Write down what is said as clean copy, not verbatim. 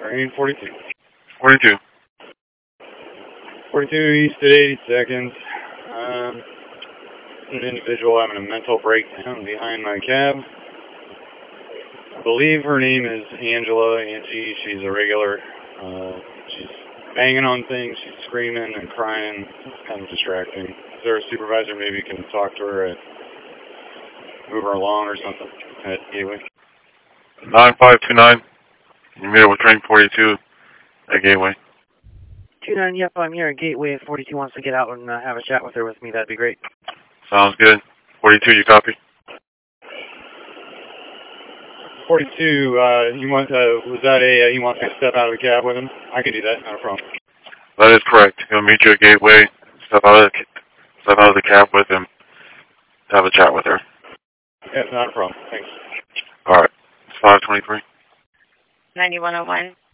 Train 42. 42. 42 east at 82nd. An individual having a mental breakdown behind my cab. I believe her name is Angela. Angie, she's a regular. She's banging on things, she's screaming and crying. It's kind of distracting. Is there a supervisor maybe you can talk to her and move her along or something at Gateway? 9529. You meet her with train 42 at Gateway. 29, yep, I'm here at Gateway. If 42 wants to get out and have a chat with her with me, that'd be great. Sounds good. 42, you copy? 42, he wants, he wants me to step out of the cab with him? I could do that, not a problem. That is correct. He'll meet you at Gateway, step out of the cab with him, have a chat with her. Yeah, not a problem. Thanks. Alright. It's 523. 9101.